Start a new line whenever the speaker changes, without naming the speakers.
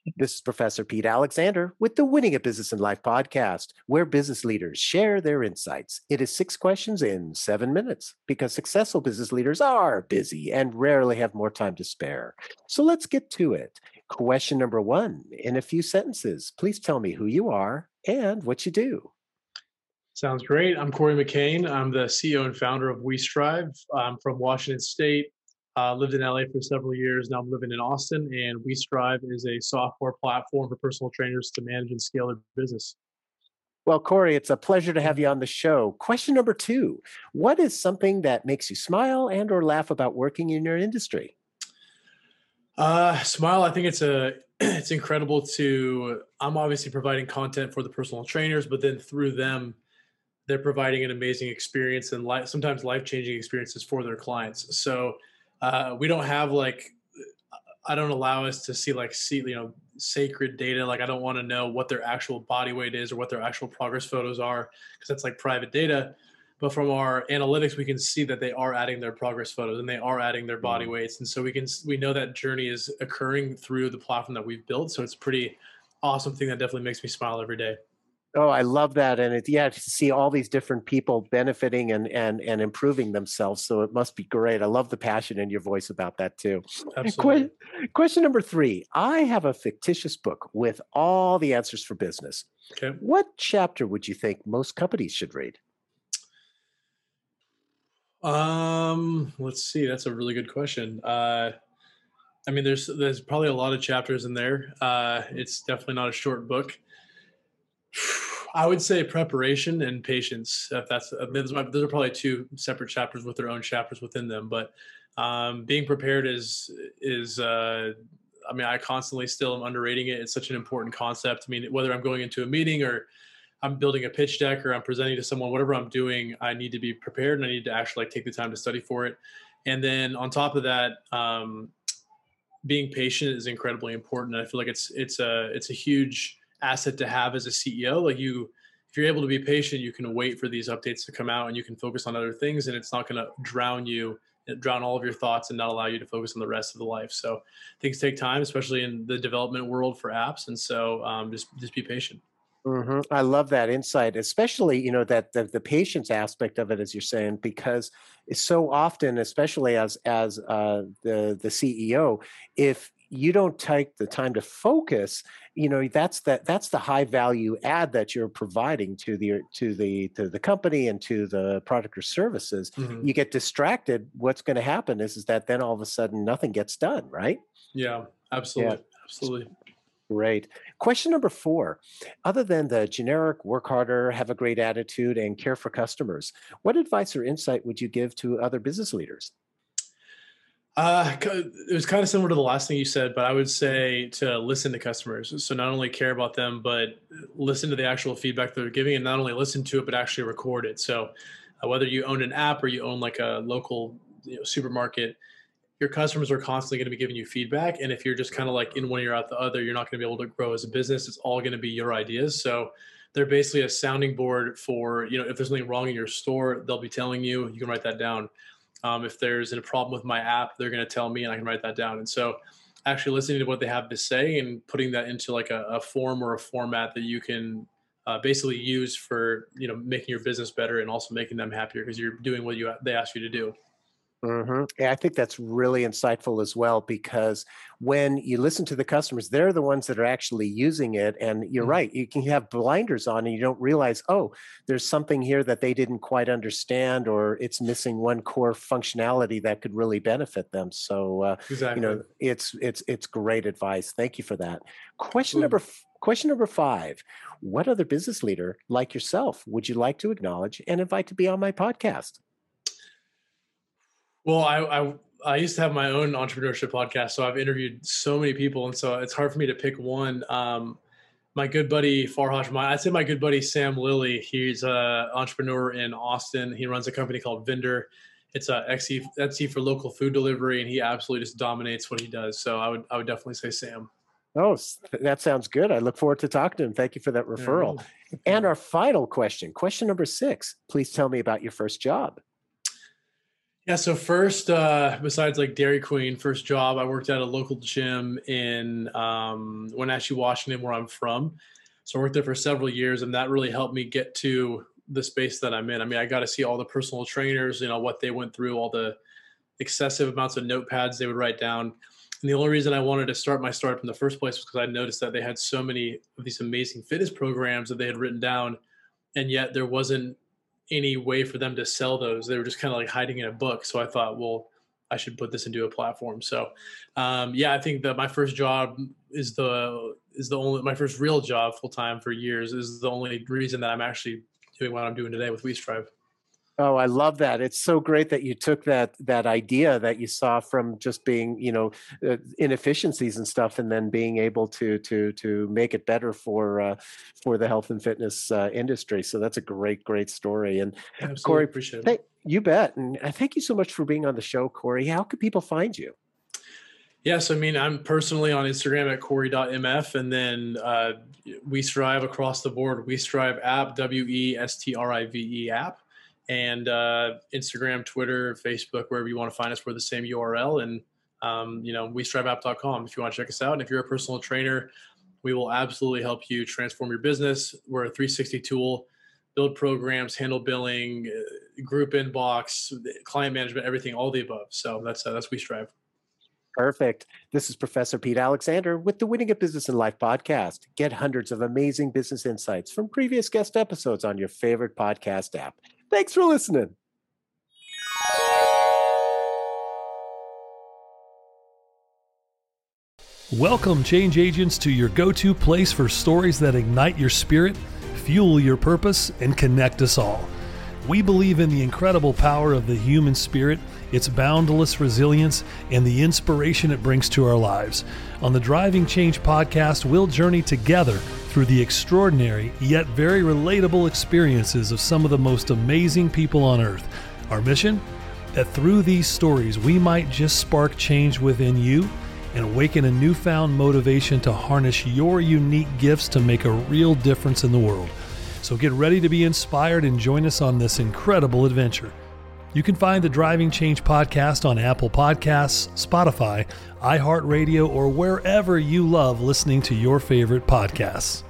This is Professor Pete Alexander with the Winning at Business and Life podcast, where business leaders share their insights. It is 6 questions in 7 minutes because successful business leaders are busy and rarely have more time to spare. So let's get to it. Question number one, in a few sentences, please tell me who you are and what you do.
Sounds great. I'm Corey McCain. I'm the CEO and founder of WeStrive. I'm from Washington State. Lived in LA for several years. Now I'm living in Austin, and WeStrive is a software platform for personal trainers to manage and scale their business.
Well, Corey, it's a pleasure to have you on the show. Question number two, what is something that makes you smile and or laugh about working in your industry?
Smile. I think it's incredible to. I'm obviously providing content for the personal trainers, but then through them, they're providing an amazing experience and sometimes life changing experiences for their clients. So we don't have like I don't allow us to see sacred data. Like I don't want to know what their actual body weight is or what their actual progress photos are because that's like private data. But from our analytics, we can see that they are adding their progress photos and they are adding their body weights, and so we know that journey is occurring through the platform that we've built. So it's a pretty awesome thing that definitely makes me smile every day.
Oh, I love that, and to see all these different people benefiting and improving themselves. So it must be great. I love the passion in your voice about that too.
Absolutely.
Que- Question number three: I have a fictitious book with all the answers for business.
Okay.
What chapter would you think most companies should read?
Let's see. That's a really good question. I mean, there's probably a lot of chapters in there. It's definitely not a short book. I would say preparation and patience. If those are probably two separate chapters with their own chapters within them. But being prepared is. I mean, I constantly still am underrating it. It's such an important concept. I mean, whether I'm going into a meeting or I'm building a pitch deck or I'm presenting to someone, whatever I'm doing, I need to be prepared and I need to actually take the time to study for it. And then on top of that, being patient is incredibly important. And I feel like it's a huge asset to have as a CEO. If you're able to be patient, you can wait for these updates to come out and you can focus on other things, and it's not going to drown all of your thoughts and not allow you to focus on the rest of the life. So things take time, especially in the development world for apps. And so just be patient.
I love that insight, especially that the patience aspect of it, as you're saying, because it's so often, especially as the CEO, if you don't take the time to focus, that's the high value add that you're providing to the company and to the product or services.
Mhm.
You get distracted. What's going to happen is that then all of a sudden nothing gets done, right?
Yeah,
Yeah.
absolutely. Absolutely.
Great. Question number four. Other than the generic work harder, have a great attitude, and care for customers, what advice or insight would you give to other business leaders?
It was kind of similar to the last thing you said, but I would say to listen to customers. So not only care about them, but listen to the actual feedback they're giving, and not only listen to it, but actually record it. So whether you own an app or you own like a local supermarket, your customers are constantly going to be giving you feedback. And if you're just kind of like in one ear out the other, you're not going to be able to grow as a business. It's all going to be your ideas. So they're basically a sounding board for, if there's something wrong in your store, they'll be telling you, you can write that down. If there's a problem with my app, they're going to tell me and I can write that down. And so actually listening to what they have to say and putting that into like a form or a format that you can basically use for, making your business better and also making them happier because you're doing what they asked you to do.
Yeah, I think that's really insightful as well because when you listen to the customers, they're the ones that are actually using it. And you're
Mhm.
right, you can have blinders on and you don't realize, oh, there's something here that they didn't quite understand, or it's missing one core functionality that could really benefit them. So,
Exactly.
it's great advice. Thank you for that.
Absolutely.
Question number five: what other business leader like yourself would you like to acknowledge and invite to be on my podcast?
Well, I used to have my own entrepreneurship podcast, so I've interviewed so many people, and so it's hard for me to pick one. My good buddy Farhaj, I'd say my good buddy Sam Lilly. He's an entrepreneur in Austin. He runs a company called Vendor. It's a Etsy for local food delivery, and he absolutely just dominates what he does. So I would definitely say Sam.
Oh, that sounds good. I look forward to talking to him. Thank you for that
There we
referral.
go.
And
Yeah.
our final question, question number six. Please tell me about your first job.
Yeah. So first, besides like Dairy Queen, first job, I worked at a local gym in Wenatchee, Washington, where I'm from. So I worked there for several years, and that really helped me get to the space that I'm in. I mean, I got to see all the personal trainers, what they went through, all the excessive amounts of notepads they would write down. And the only reason I wanted to start my startup in the first place was because I noticed that they had so many of these amazing fitness programs that they had written down, and yet there wasn't any way for them to sell those. They were just kind of like hiding in a book. So I thought, well, I should put this into a platform. So, yeah, I think that my first job is the only my first real job full time for years is the only reason that I'm actually doing what I'm doing today with WeStrive.
Oh, I love that. It's so great that you took that idea that you saw from just being, inefficiencies and stuff, and then being able to make it better for the health and fitness industry. So that's a great story. And
Absolutely
Corey,
appreciate it.
you bet. And thank you so much for being on the show, Corey. How can people find you?
Yes, I mean, I'm personally on Instagram at Corey.mf, and then WeStrive across the board, WeStrive app, WeStrive app, and Instagram, Twitter, Facebook, wherever you want to find us, we're the same URL, and WeStriveApp.com if you want to check us out. And if you're a personal trainer, we will absolutely help you transform your business. We're a 360 tool, build programs, handle billing, group inbox, client management, everything, all the above. So that's WeStrive.
Perfect. This is Professor Pete Alexander with the Winning at Business and Life podcast. Get hundreds of amazing business insights from previous guest episodes on your favorite podcast app. Thanks for listening.
Welcome, change agents, to your go-to place for stories that ignite your spirit, fuel your purpose, and connect us all. We believe in the incredible power of the human spirit, its boundless resilience, and the inspiration it brings to our lives. On the Driving Change podcast, we'll journey together through the extraordinary yet very relatable experiences of some of the most amazing people on earth. Our mission? That through these stories, we might just spark change within you and awaken a newfound motivation to harness your unique gifts to make a real difference in the world. So get ready to be inspired and join us on this incredible adventure. You can find the Driving Change podcast on Apple Podcasts, Spotify, iHeartRadio, or wherever you love listening to your favorite podcasts.